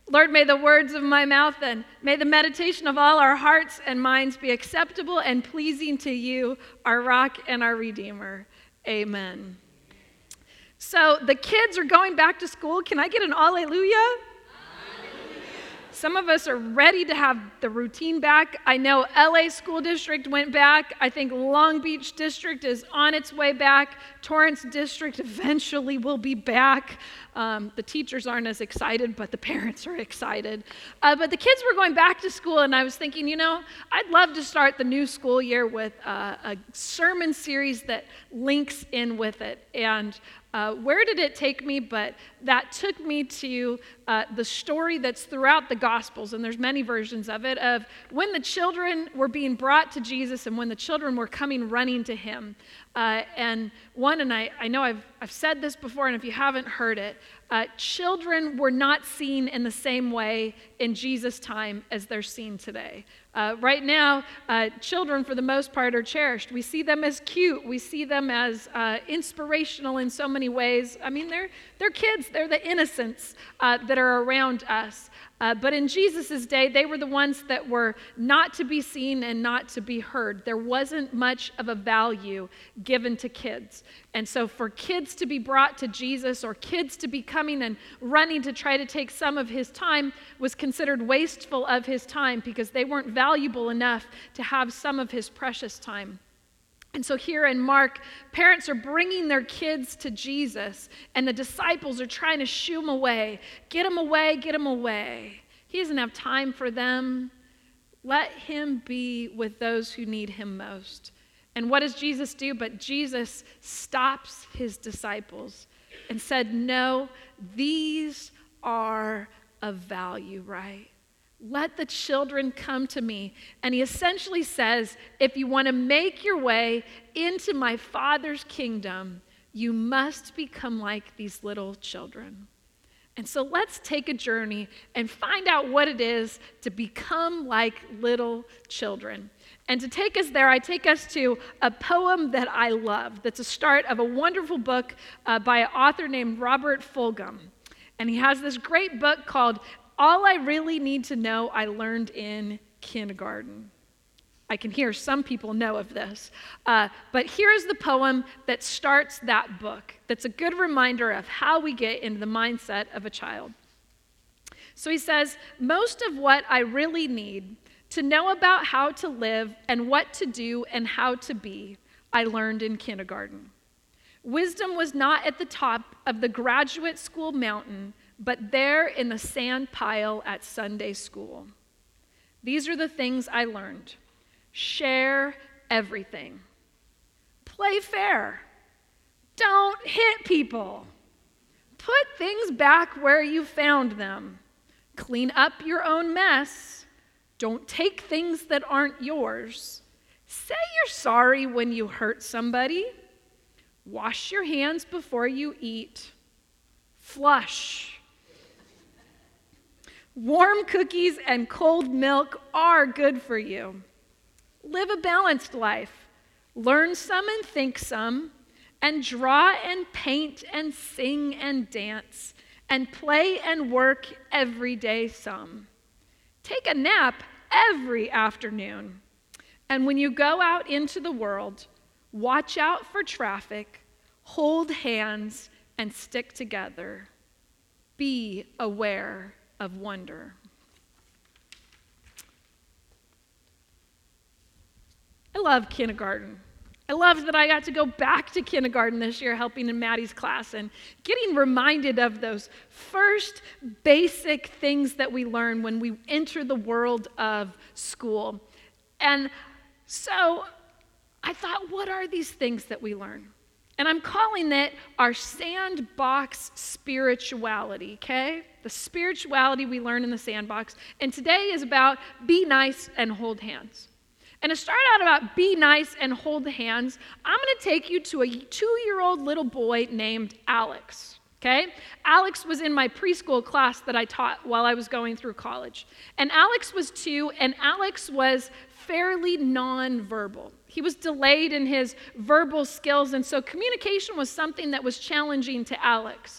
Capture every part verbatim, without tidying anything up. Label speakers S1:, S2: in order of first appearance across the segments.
S1: Lord, may the words of my mouth and may the meditation of all our hearts and minds be acceptable and pleasing to you, our rock and our redeemer. Amen. So the kids are going back to school. Can I get an alleluia? Some of us are ready to have the routine back. I know L A School District went back. I think Long Beach District is on its way back. Torrance District eventually will be back. Um, the teachers aren't as excited, but the parents are excited. Uh, but the kids were going back to school, and I was thinking, you know, I'd love to start the new school year with uh, a sermon series that links in with it. And Uh, where did it take me? But that took me to uh, the story that's throughout the Gospels, and there's many versions of it, of when the children were being brought to Jesus and when the children were coming running to him. Uh, and one, and I, I know I've, I've said this before, and if you haven't heard it, uh, children were not seen in the same way in Jesus' time as they're seen today. Uh, right now, uh, children, for the most part, are cherished. We see them as cute. We see them as uh, inspirational in so many ways. I mean, they're they're kids. They're the innocents uh, that are around us. Uh, but in Jesus' day, they were the ones that were not to be seen and not to be heard. There wasn't much of a value given to kids. And so for kids to be brought to Jesus, or kids to be coming and running to try to take some of his time, was considered wasteful of his time because they weren't valuable enough to have some of his precious time. And so here in Mark, parents are bringing their kids to Jesus, and the disciples are trying to shoo him away. Get him away, get him away. He doesn't have time for them. Let him be with those who need him most. And what does Jesus do? But Jesus stops his disciples and said, no, these are of value, right? Let the children come to me. And he essentially says, if you want to make your way into my Father's kingdom, you must become like these little children. And so let's take a journey and find out what it is to become like little children. And to take us there, I take us to a poem that I love, that's a start of a wonderful book uh, by an author named Robert Fulghum. And he has this great book called All I Really Need to Know I Learned in Kindergarten. I can hear some people know of this. Uh, but here's the poem that starts that book. That's a good reminder of how we get into the mindset of a child. So he says, most of what I really need to know about how to live and what to do and how to be, I learned in kindergarten. Wisdom was not at the top of the graduate school mountain, but there in the sand pile at Sunday school. These are the things I learned. Share everything. Play fair. Don't hit people. Put things back where you found them. Clean up your own mess. Don't take things that aren't yours. Say you're sorry when you hurt somebody. Wash your hands before you eat. Flush. Warm cookies and cold milk are good for you. Live a balanced life. Learn some and think some, and draw and paint and sing and dance, and play and work every day some. Take a nap every afternoon. And when you go out into the world, watch out for traffic, hold hands, and stick together. Be aware of wonder. I love kindergarten. I love that I got to go back to kindergarten this year, helping in Maddie's class and getting reminded of those first basic things that we learn when we enter the world of school. And so I thought, what are these things that we learn? And I'm calling it our sandbox spirituality, okay? The spirituality we learn in the sandbox. And today is about be nice and hold hands. And to start out about be nice and hold hands, I'm going to take you to a two-year-old little boy named Alex, okay? Alex was in my preschool class that I taught while I was going through college. And Alex was two, and Alex was fairly nonverbal. He was delayed in his verbal skills, and so communication was something that was challenging to Alex.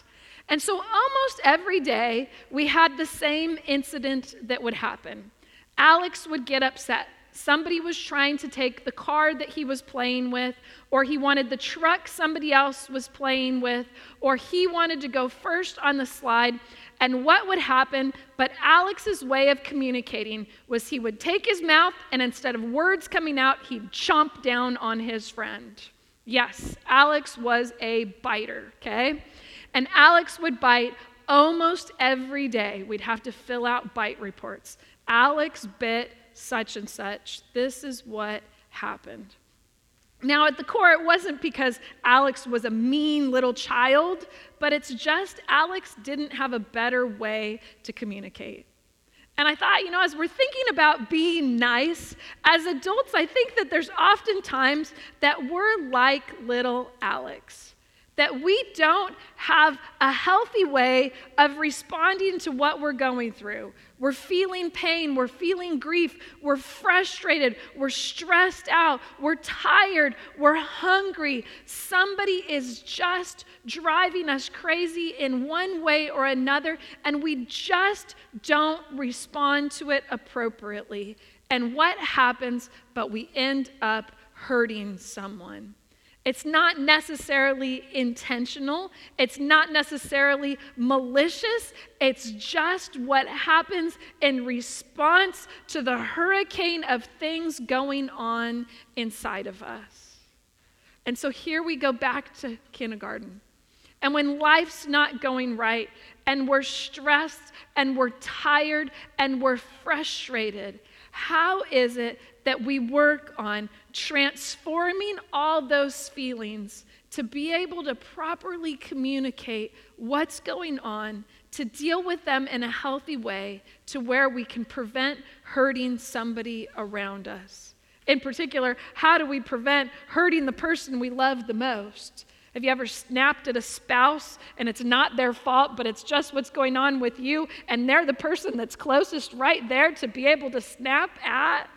S1: And so almost every day, we had the same incident that would happen. Alex would get upset. Somebody was trying to take the card that he was playing with, or he wanted the truck somebody else was playing with, or he wanted to go first on the slide. And what would happen, but Alex's way of communicating was he would take his mouth, and instead of words coming out, he'd chomp down on his friend. Yes, Alex was a biter, okay? And Alex would bite almost every day. We'd have to fill out bite reports. Alex bit such and such. This is what happened. Now, at the core, it wasn't because Alex was a mean little child, but it's just Alex didn't have a better way to communicate. And I thought, you know, as we're thinking about being nice, as adults, I think that there's often times that we're like little Alex, that we don't have a healthy way of responding to what we're going through. We're feeling pain, we're feeling grief, we're frustrated, we're stressed out, we're tired, we're hungry. Somebody is just driving us crazy in one way or another, and we just don't respond to it appropriately. And what happens? But we end up hurting someone. It's not necessarily intentional. It's not necessarily malicious. It's just what happens in response to the hurricane of things going on inside of us. And so here we go back to kindergarten. And when life's not going right, and we're stressed, and we're tired, and we're frustrated, how is it that we work on transforming all those feelings to be able to properly communicate what's going on, to deal with them in a healthy way to where we can prevent hurting somebody around us? In particular, how do we prevent hurting the person we love the most? Have you ever snapped at a spouse and it's not their fault, but it's just what's going on with you, and they're the person that's closest right there to be able to snap at?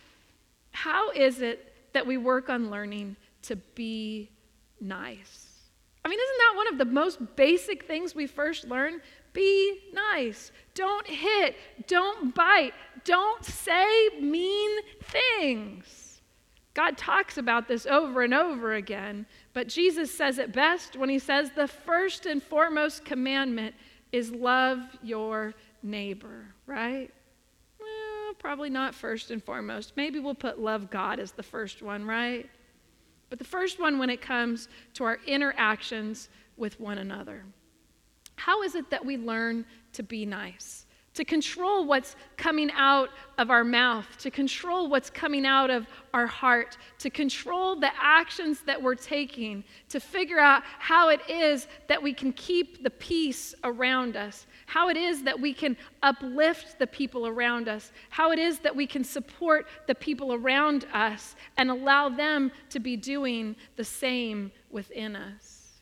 S1: How is it that we work on learning to be nice? I mean, isn't that one of the most basic things we first learn? Be nice. Don't hit. Don't bite. Don't say mean things. God talks about this over and over again, but Jesus says it best when he says the first and foremost commandment is love your neighbor, right? Well, probably not first and foremost. Maybe we'll put love God as the first one, right? But the first one when it comes to our interactions with one another. How is it that we learn to be nice? To control what's coming out of our mouth, to control what's coming out of our heart, to control the actions that we're taking, to figure out how it is that we can keep the peace around us, how it is that we can uplift the people around us, how it is that we can support the people around us and allow them to be doing the same within us.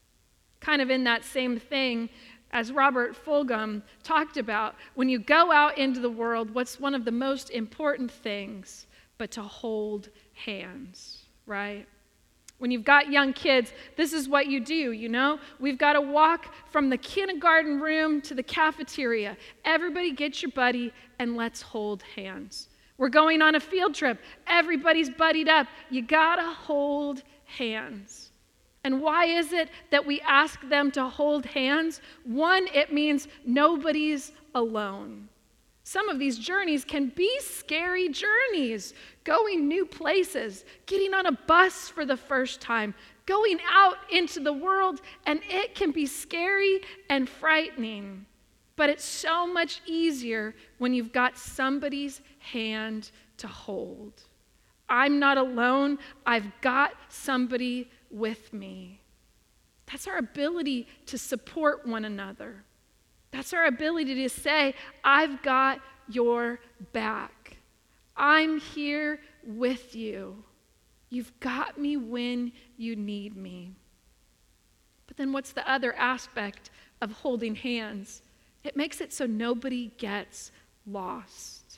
S1: Kind of in that same thing, as Robert Fulghum talked about, when you go out into the world, what's one of the most important things but to hold hands, right? When you've got young kids, this is what you do, you know? We've got to walk from the kindergarten room to the cafeteria. Everybody get your buddy and let's hold hands. We're going on a field trip. Everybody's buddied up. You got to hold hands. And why is it that we ask them to hold hands? One, it means nobody's alone. Some of these journeys can be scary journeys. Going new places, getting on a bus for the first time, going out into the world, and it can be scary and frightening. But it's so much easier when you've got somebody's hand to hold. I'm not alone. I've got somebody with me. That's our ability to support one another. That's our ability to say, I've got your back. I'm here with you. You've got me when you need me. But then what's the other aspect of holding hands? It makes it so nobody gets lost.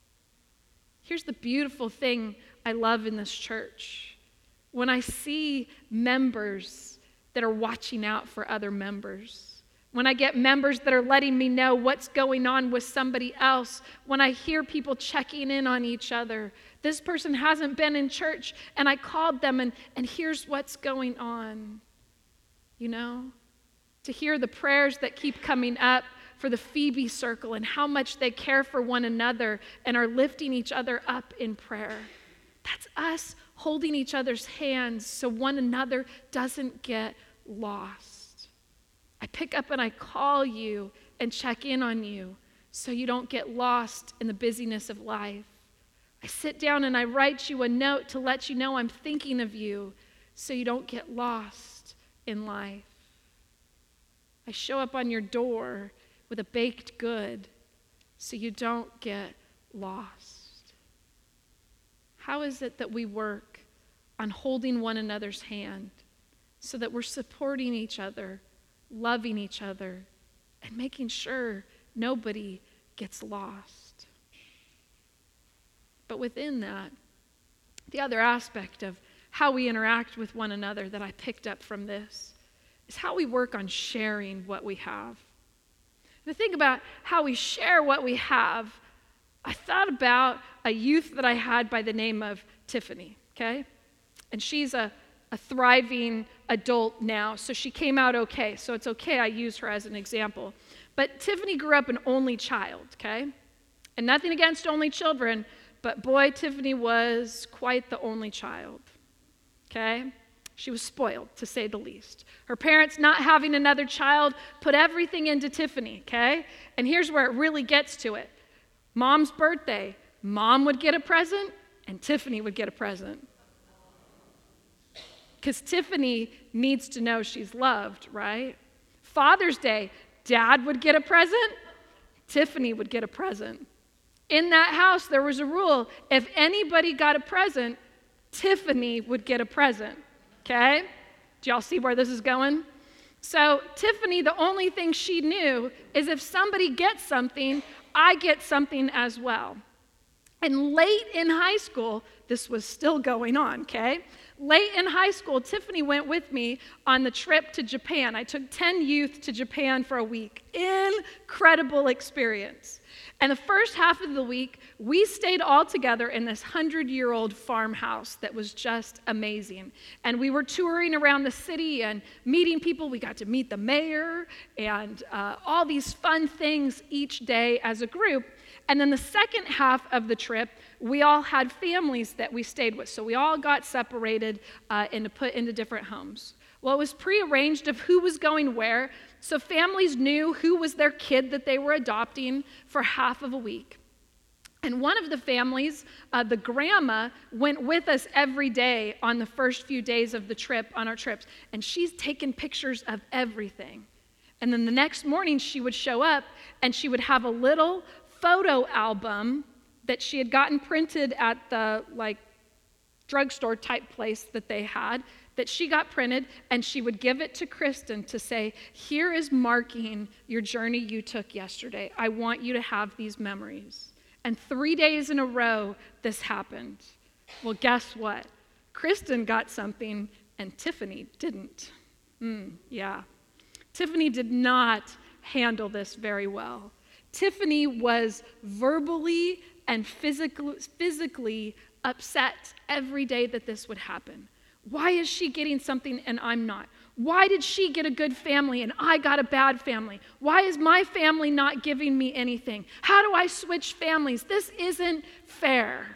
S1: Here's the beautiful thing I love in this church. When I see members that are watching out for other members, when I get members that are letting me know what's going on with somebody else, when I hear people checking in on each other. This person hasn't been in church, and I called them, and, and here's what's going on. You know? To hear the prayers that keep coming up for the Phoebe Circle and how much they care for one another and are lifting each other up in prayer. That's us holding each other's hands so one another doesn't get lost. I pick up and I call you and check in on you so you don't get lost in the busyness of life. I sit down and I write you a note to let you know I'm thinking of you so you don't get lost in life. I show up on your door with a baked good so you don't get lost. How is it that we work on holding one another's hand so that we're supporting each other, loving each other, and making sure nobody gets lost? But within that, the other aspect of how we interact with one another that I picked up from this is how we work on sharing what we have. And to think about how we share what we have, I thought about a youth that I had by the name of Tiffany, okay? And she's a, a thriving adult now, so she came out okay. So it's okay I use her as an example. But Tiffany grew up an only child, okay? And nothing against only children, but boy, Tiffany was quite the only child, okay? She was spoiled, to say the least. Her parents not having another child put everything into Tiffany, okay? And here's where it really gets to it. Mom's birthday, Mom would get a present, and Tiffany would get a present. Because Tiffany needs to know she's loved, right? Father's Day, Dad would get a present, Tiffany would get a present. In that house, there was a rule. If anybody got a present, Tiffany would get a present. Okay? Do y'all see where this is going? So Tiffany, the only thing she knew is if somebody gets something, I get something as well. And late in high school, this was still going on, okay? Late in high school, Tiffany went with me on the trip to Japan. I took ten youth to Japan for a week. Incredible experience. And the first half of the week, we stayed all together in this hundred-year-old farmhouse that was just amazing. And we were touring around the city and meeting people. We got to meet the mayor and uh, all these fun things each day as a group. And then the second half of the trip, we all had families that we stayed with. So we all got separated uh, and put into different homes. Well, it was prearranged of who was going where, so families knew who was their kid that they were adopting for half of a week. And one of the families, uh, the grandma, went with us every day on the first few days of the trip, on our trips, and she's taken pictures of everything. And then the next morning, she would show up, and she would have a little photo album that she had gotten printed at the, like, drugstore type place that they had, that she got printed, and she would give it to Kristen to say, here is marking your journey you took yesterday. I want you to have these memories. And three days in a row, this happened. Well, guess what? Kristen got something, and Tiffany didn't. Mm, yeah. Tiffany did not handle this very well. Tiffany was verbally and physically, physically upset every day that this would happen. Why is she getting something and I'm not? Why did she get a good family and I got a bad family? Why is my family not giving me anything? How do I switch families? This isn't fair.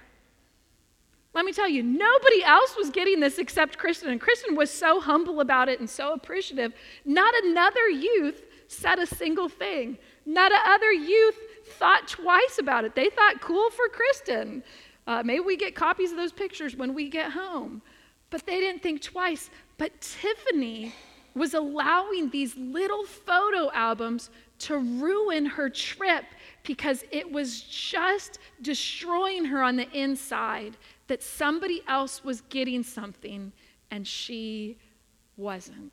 S1: Let me tell you, nobody else was getting this except Kristen. And Kristen was so humble about it and so appreciative. Not another youth said a single thing. Not another youth thought twice about it. They thought, cool for Kristen. Uh, maybe we get copies of those pictures when we get home. But they didn't think twice. But Tiffany was allowing these little photo albums to ruin her trip because it was just destroying her on the inside that somebody else was getting something and she wasn't.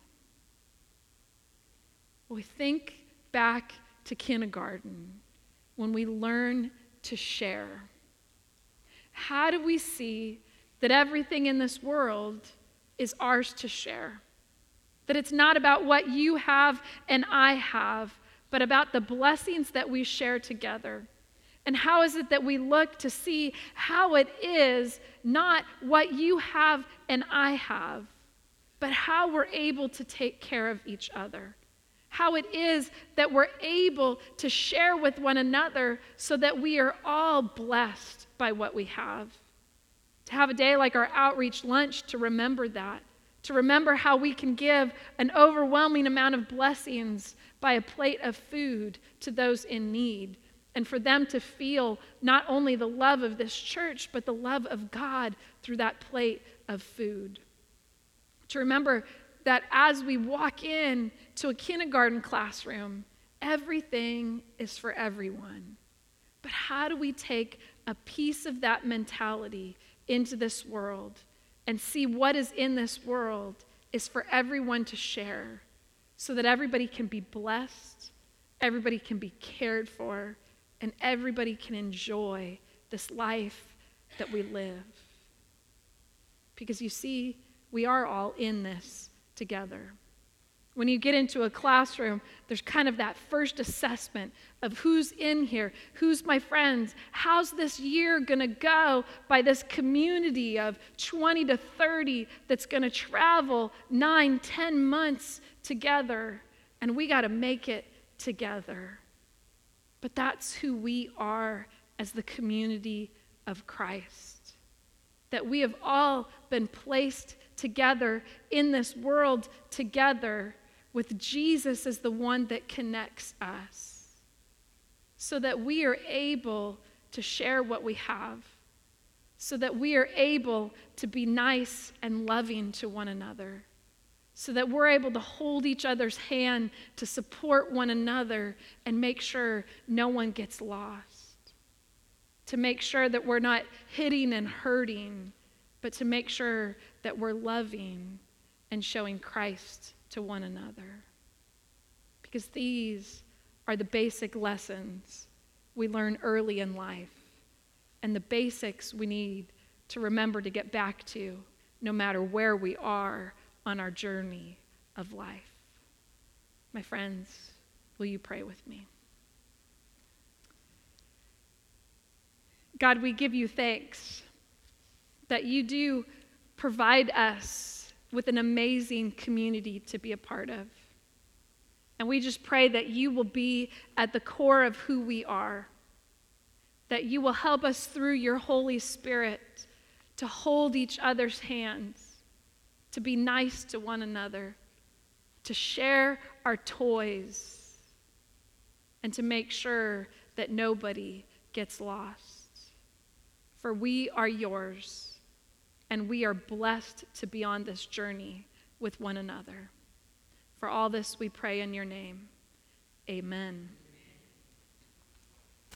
S1: We think back to kindergarten when we learn to share. How do we see that everything in this world is ours to share? That it's not about what you have and I have, but about the blessings that we share together. And how is it that we look to see how it is not what you have and I have, but how we're able to take care of each other. How it is that we're able to share with one another so that we are all blessed by what we have. To have a day like our outreach lunch to remember that. To remember how we can give an overwhelming amount of blessings by a plate of food to those in need. And for them to feel not only the love of this church, but the love of God through that plate of food. To remember that as we walk in to a kindergarten classroom, everything is for everyone. But how do we take a piece of that mentality into this world and see what is in this world is for everyone to share so that everybody can be blessed, everybody can be cared for, and everybody can enjoy this life that we live? Because you see, we are all in this together. When you get into a classroom, there's kind of that first assessment of who's in here, who's my friends, how's this year gonna go by this community of twenty to thirty that's gonna travel nine, ten months together, and we gotta make it together. But that's who we are as the community of Christ. That we have all been placed together in this world together with Jesus as the one that connects us, so that we are able to share what we have, so that we are able to be nice and loving to one another, so that we're able to hold each other's hand to support one another and make sure no one gets lost, to make sure that we're not hitting and hurting, but to make sure that we're loving and showing Christ to one another. Because these are the basic lessons we learn early in life, and the basics we need to remember to get back to no matter where we are on our journey of life. My friends, will you pray with me? God, we give you thanks that you do provide us with an amazing community to be a part of. And we just pray that you will be at the core of who we are, that you will help us through your Holy Spirit to hold each other's hands, to be nice to one another, to share our toys, and to make sure that nobody gets lost. For we are yours. And we are blessed to be on this journey with one another. For all this we pray in your name. Amen.